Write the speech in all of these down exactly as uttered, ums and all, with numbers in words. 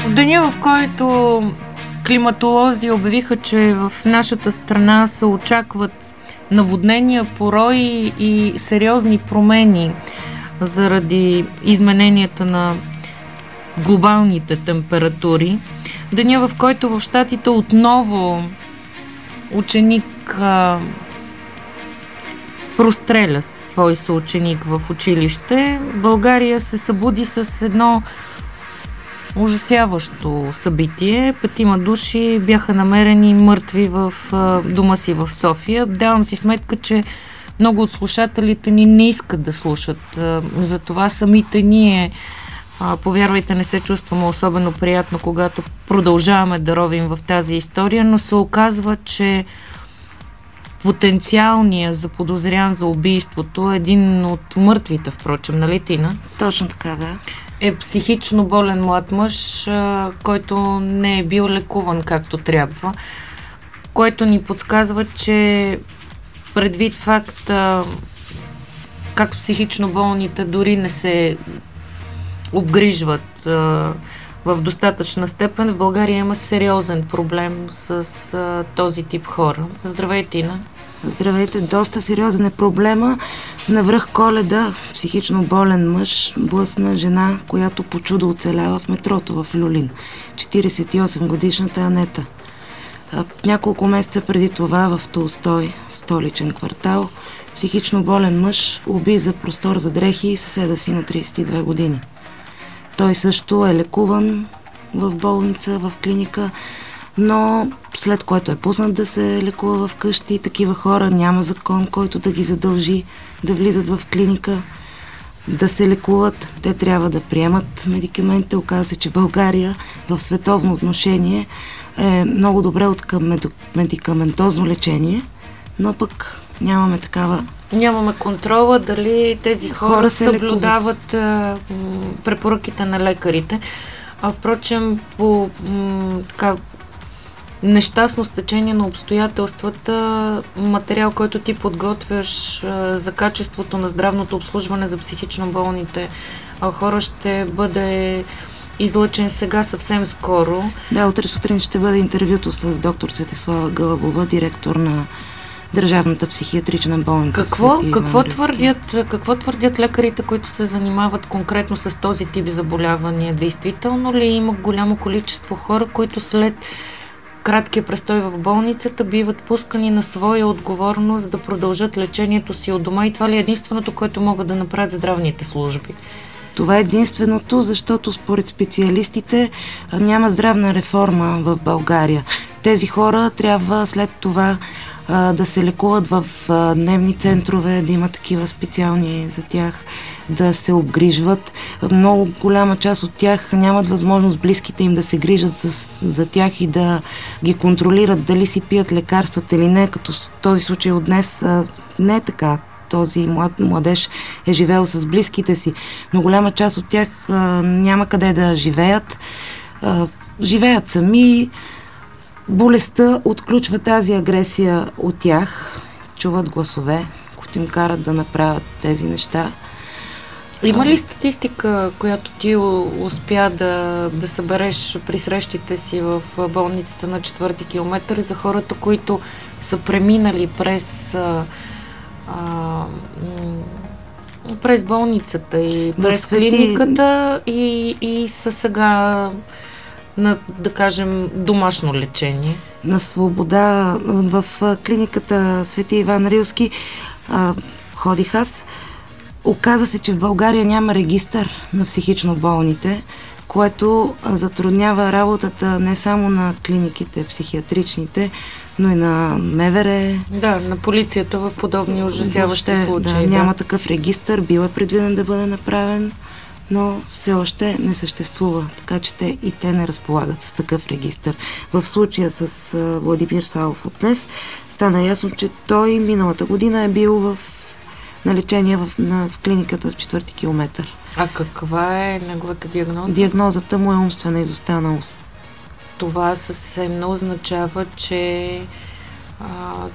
В деня, в който климатолози обявиха, че в нашата страна се очакват наводнения, порои и сериозни промени заради измененията на глобалните температури. Деня, в който в Щатите отново ученик а, простреля свой съученик в училище, България се събуди с едно ужасяващо събитие. Петима души бяха намерени мъртви в а, дома си в София. Давам си сметка, че много от слушателите ни не искат да слушат. А, затова самите ние, а, повярвайте, не се чувстваме особено приятно, когато продължаваме да ровим в тази история, но се оказва, че потенциалният заподозрян за убийството, един от мъртвите, впрочем, нали, Тина? Точно така, да. Е психично болен млад мъж, а, който не е бил лекуван както трябва, което ни подсказва, че предвид факта как психично болните дори не се обгрижват а, в достатъчна степен, в България има сериозен проблем с а, този тип хора. Здравей, Тина! Здравейте, доста сериозен е проблема. Навръх Коледа психично болен мъж блъсна жена, която по чудо оцелява в метрото в Люлин. четиридесет и осем годишната Анета. Няколко месеца преди това в Толстой, столичен квартал, психично болен мъж уби за простор за дрехи съседа си на тридесет и две години. Той също е лекуван в болница, в клиника, но след което е пуснат да се лекува в къщи. Такива хора няма закон, който да ги задължи да влизат в клиника, да се лекуват. Те трябва да приемат медикаменти. Оказва се, че България в световно отношение е много добре от към медикаментозно лечение, но пък нямаме такава... Нямаме контрола дали тези хора, хора съблюдават а, препоръките на лекарите. А впрочем, по м, така нещастно стечение на обстоятелствата, материал, който ти подготвяш а, за качеството на здравното обслужване за психично болните а, хора, ще бъде излъчен сега съвсем скоро. Да, утре сутрин ще бъде интервюто с доктор Светислава Гълъбова, директор на Държавната психиатрична болница. Какво, какво, твърдят, какво твърдят лекарите, които се занимават конкретно с този тип заболявания? Действително ли има голямо количество хора, които след краткия престой в болницата биват пускани на своя отговорност да продължат лечението си от дома и това ли е единственото, което могат да направят здравните служби? Това е единственото, защото според специалистите няма здравна реформа в България. Тези хора трябва след това а, да се лекуват в а, дневни центрове, да има такива специални за тях, да се обгрижват. Много голяма част от тях нямат възможност близките им да се грижат за, за тях и да ги контролират дали си пият лекарствата или не, като в този случай от днес а, не е така. Този млад, младеж е живеел с близките си, но голяма част от тях а, няма къде да живеят. А, живеят сами. Болестта отключва тази агресия от тях. Чуват гласове, които им карат да направят тези неща. Има ли статистика, която ти успя да, да събереш при срещите си в болницата на четвърти километър за хората, които са преминали през а, а, през болницата и през клиниката и, и са сега на, да кажем, домашно лечение? На свобода в клиниката Свети Иван Рилски а, ходих аз. Оказа се, че в България няма регистър на психично болните, което затруднява работата не само на клиниките психиатричните, но и на МВР. Да, на полицията в подобни ужасяващи Въобще, случаи. Да, да, няма такъв регистър, бил е предвиден да бъде направен, но все още не съществува, така че те и те не разполагат с такъв регистър. В случая с а, Владимир Савов от днес стана ясно, че той миналата година е бил в на лечение в, на, в клиниката в четвърти километър. А каква е неговата диагноза? Диагнозата му е умствена изостаналост. Това съвсем не означава, че а,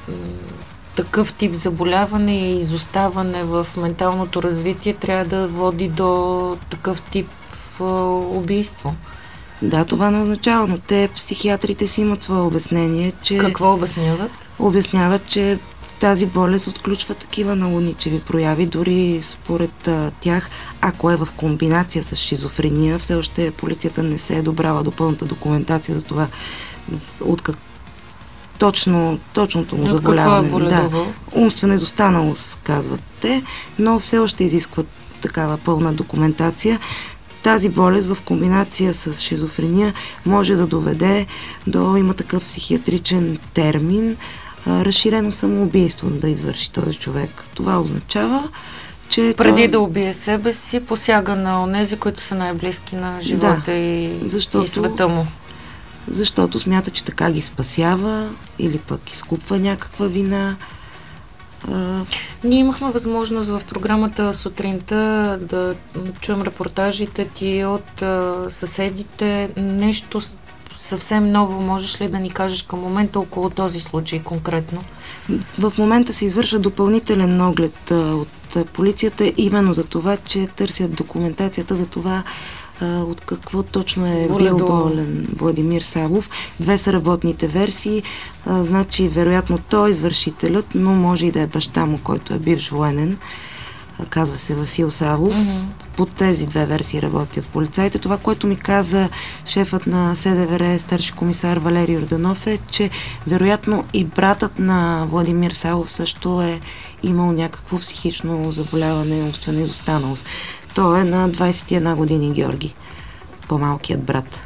такъв тип заболяване и изоставане в менталното развитие трябва да води до такъв тип а, убийство. Да, това не означава, но те, психиатрите си имат свое обяснение, че... Какво обясняват? Обясняват, че тази болест отключва такива налудничеви прояви, дори според а, тях, ако е в комбинация с шизофрения, все още полицията не се е добрала до пълната документация за това от как точно, точното му заболяване. Да, умствена изостаналост, казват те, но все още изискват такава пълна документация. Тази болест в комбинация с шизофрения може да доведе до, има такъв психиатричен термин, разширено самоубийство да извърши този човек. Това означава, че преди той... да убие себе си, посяга на онези, които са най-близки на живота да, и, защото, и света му. Защото смята, че така ги спасява или пък изкупва някаква вина. А... Ние имахме възможност в програмата сутринта да чуем репортажите ти от а, съседите. Нещо съвсем ново можеш ли да ни кажеш към момента около този случай конкретно? В момента се извършва допълнителен оглед а, от полицията, именно за това, че търсят документацията за това а, от какво точно е бил болен Владимир Савов. Две са работните версии, а, значи вероятно той е извършителят, но може и да е баща му, който е бивш военен. Казва се Васил Савов. Mm-hmm. Под тези две версии работят полицаите. Това, което ми каза шефът на СДВР, старши комисар Валерий Йорданов, е, че вероятно и братът на Владимир Савов също е имал някакво психично заболяване и умствена изостаналост. Той е на двайсет и една години, Георги, по-малкият брат.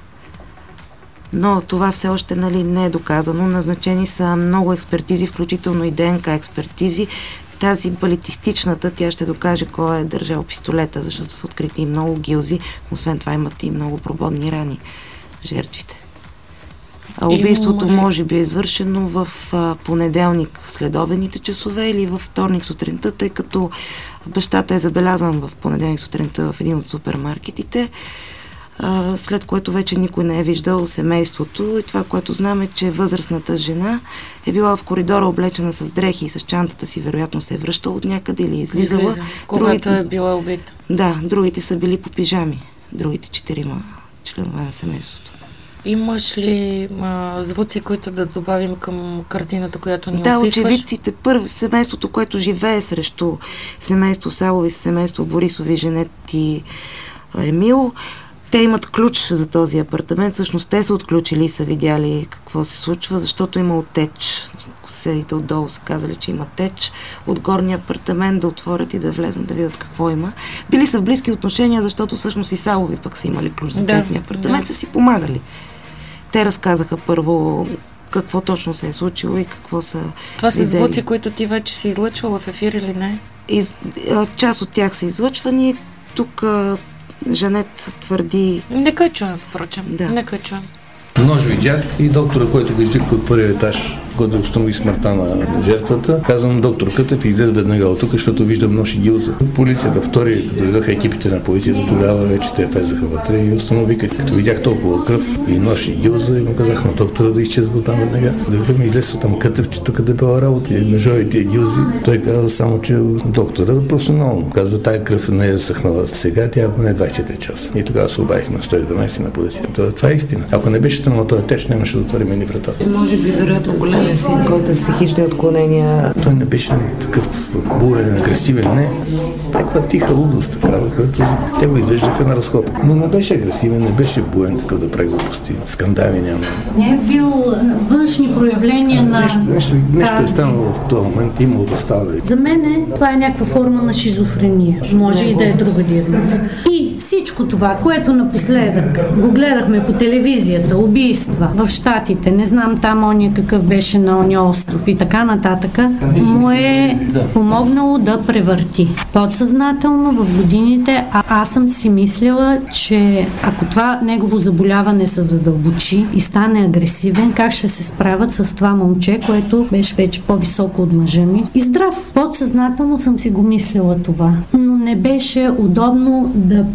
Но това все още, нали, не е доказано. Назначени са много експертизи, включително и ДНК експертизи. Тази балетистичната, тя ще докаже кой е държал пистолета, защото са открити и много гилзи. Освен това имат и много прободни рани жертвите. А убийството Има... може би е извършено в а, понеделник следобедните часове или във вторник сутринта, тъй като бащата е забелязан в понеделник сутринта в един от супермаркетите, а, след което вече никой не е виждал семейството. И това, което знам, е, че възрастната жена е била в коридора облечена с дрехи и с чантата си, вероятно се е връщала от някъде или е излизала. Излиза, когато другите... е била убита. Да, другите са били по пижами. Другите четирима членове на семейството. Имаш ли а, звуци, които да добавим към картината, която ни да, описваш? Да, очевидците. Първо, семейството, което живее срещу семейство Савови, семейство Борисови, Женет и Емил, те имат ключ за този апартамент. Всъщност те са отключили и са видяли какво се случва, защото има теч. Съседите отдолу са казали, че има теч от горния апартамент, да отворят и да влезнат да видят какво има. Били са в близки отношения, защото всъщност и Савови пък са имали ключ за да, техния апартамент, да. Са си помагали. Те разказаха първо какво точно се е случило и какво са Това са звуци, които ти вече си излъчвала в ефир или не? Из, част от тях са излъчвани. Тук Жанет твърди... Нека чуем, впрочем. Да. Нека чуем. Нож видях и доктора, който го извиква от първия етаж, който установи смъртта на жертвата. Казвам, доктор Кътев, излезе веднага от тук, защото виждам нож и гилза. Полицията втори, като дойдоха екипите на полицията, тогава вече те влезаха вътре и установиха. Като видях толкова кръв и нож и гилза, и му казах на доктора да изчезва оттам веднага. Да ми излезе оттам Кътев, че тук да била работа и ножовите и гилзи. Той каза само, че доктора професионално. Казва, тая кръв не е засъхнала сега, тя поне двайсет и четири часа. И тогава се обадихме на сто и дванайсет на полицията. Това е истина. Ако не беше станало този теч, нямаше да отворим ни вратата. Може би, вероятно, големия син, който е с психични отклонения. Той не беше такъв буен, агресивен, не. Таква тиха лудост, такава, която те го изглеждаха на разход. Но не беше агресивен, не беше буен, такъв да прави глупости. Скандали няма. Не е бил външни проявления на... Нещо, нещо, нещо е станало в този момент, имало да става. За мен това е някаква форма на шизофрения. Може и да е друга диагноза. И всичко това, което напоследък го гледахме по телевизията, убийства в Щатите, не знам там ония какъв беше на ония остров и така нататък, му е помогнало да превърти. Подсъзнателно в годините, а аз съм си мислила, че ако това негово заболяване се задълбочи и стане агресивен, как ще се справят с това момче, което беше вече по-високо от мъжа ми. И здрав. Подсъзнателно съм си го мислила това. Но не беше удобно да питаш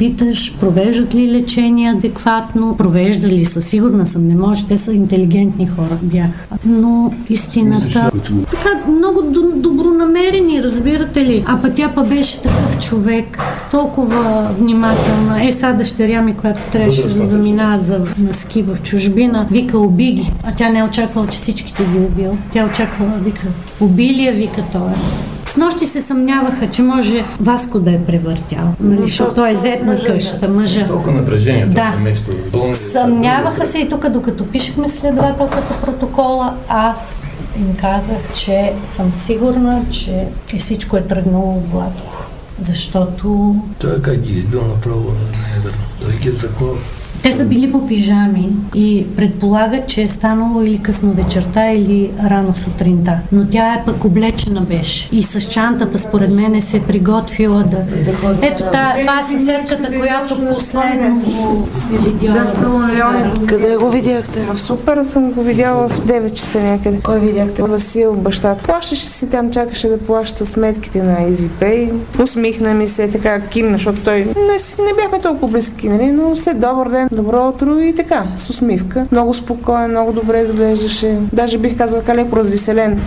мъж, провеждат ли лечение адекватно, провеждали са, сигурна съм, не може, те са интелигентни хора бях. Но истината, така много добронамерени, разбирате ли? А пък тя па беше такъв човек, толкова внимателна. Е, сега дъщеря ми, която трябваше да заминава за, на ски в чужбина, вика, уби ги. А тя не е очаквала, че всичките ги убил. Тя очаквала, вика, уби ли я, вика той. С нощи се съмняваха, че може Васко да е превъртял, нали, защото той е зет на къщата, мъжа. Толкова напрежение да. семейство. Съмняваха се и тук, докато пишехме следователката протокола, аз им казах, че съм сигурна, че е всичко е тръгнало гладко. Защото... Той как ги избил направо, не е верно. Той ги е заклал. Те са били по пижами и предполагат, че е станало или късно вечерта, или рано сутринта. Но тя е пък облечена беше. И с чантата, според мен, се е приготвила да... Ето това е съседката, която последно е видяла. Къде го видяхте? В Супер съм го видяла в девет часа някъде. Кой видяхте? Васил, бащата. Плащаше си там, чакаше да плаща сметките на EasyPay. Усмихна ми се, така кимна, защото той... Не, не бяхме толкова близки, нали? Но все добър ден, добро утро и така, с усмивка. Много спокоен, много добре изглеждаше. Даже бих казала така леко развеселен.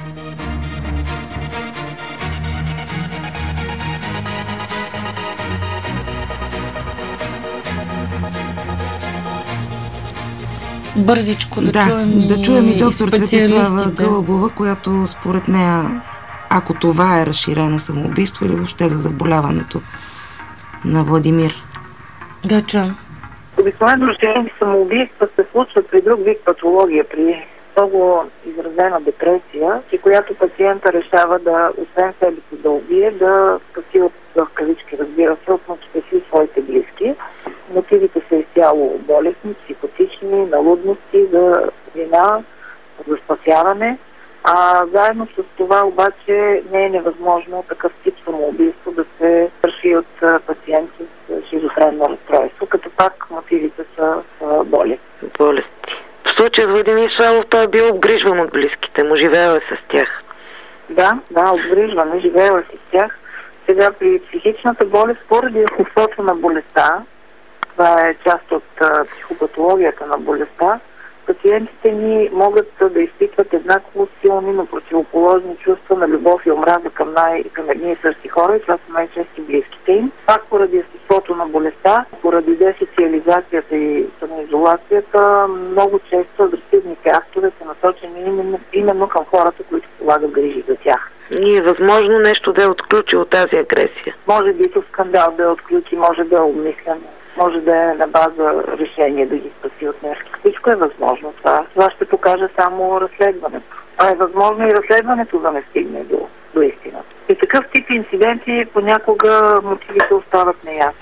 Бързичко да, да чуем и да чуем и доктор Цветислава Гълъбова, която според нея, ако това е разширено самоубийство или въобще за заболяването на Владимир. Да, чуем. Обикновено разширени самоубийства се случват при друг вид патология, при много изразена депресия, при която пациента решава да, освен себе си да убие, да спаси от в кавички, разбира се, от мъчите си своите близки. Мотивите са изцяло болестни, психотични, налудности за вина, за спасяване. А заедно с това обаче не е невъзможно такъв тип самоубийство да се върши от пациенти с шизофренно разстройство, като пак мотивите са, са болести. Болести. В случая с Владимир Славов той е бил обгрижван от близките му, живеел е с тях. Да, да, обгрижване, живеел е с тях. Сега при психичната болест, поради естеството на болестта, това е част от а, психопатологията на болестта, пациентите ни могат да изпитват еднакво силни, но противоположни чувства на любов и омраза към, най- към едни и същи хора, и това са най-чести близките им. Пак поради естеството на болестта, поради десоциализацията и самоизолацията, много често агресивните актове са насочени именно, именно към хората, които полагат грижи за тях. И е възможно нещо да е отключило тази агресия. Може битов скандал да е отключи, може да е обмислен, може да е на база решение да ги спаси от нещо. Всичко е възможно това. Това ще покаже само разследването. А е възможно и разследването да не стигне до, до истината. И такъв тип инциденти понякога мотивите остават неясни.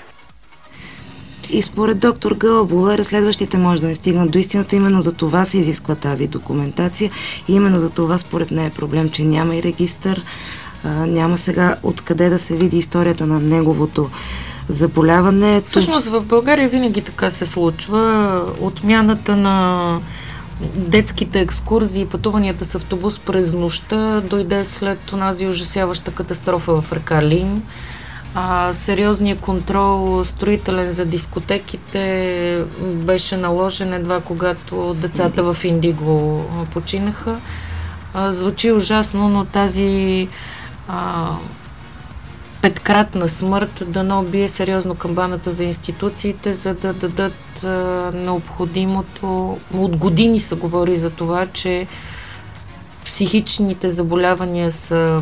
И според доктор Гълъбова, разследващите може да не стигнат до истината, именно за това се изисква тази документация и именно за това според нея е проблем, че няма и регистър, а, няма сега откъде да се види историята на неговото заболяване. Всъщност в България винаги така се случва. Отмяната на детските екскурзии и пътуванията с автобус през нощта дойде след онази ужасяваща катастрофа в река Лим. А, сериозният контрол, строителен за дискотеките, беше наложен едва когато децата в Индиго починаха. А, звучи ужасно, но тази а, петкратна смърт дано бие сериозно камбаната за институциите, за да дадат а, необходимото. От години се говори за това, че психичните заболявания са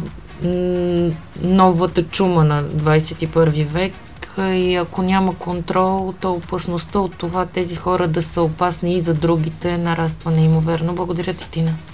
новата чума на двадесет и първи век и ако няма контрол, то опасността от това тези хора да са опасни и за другите нараства неимоверно. Благодаря ти, Тина.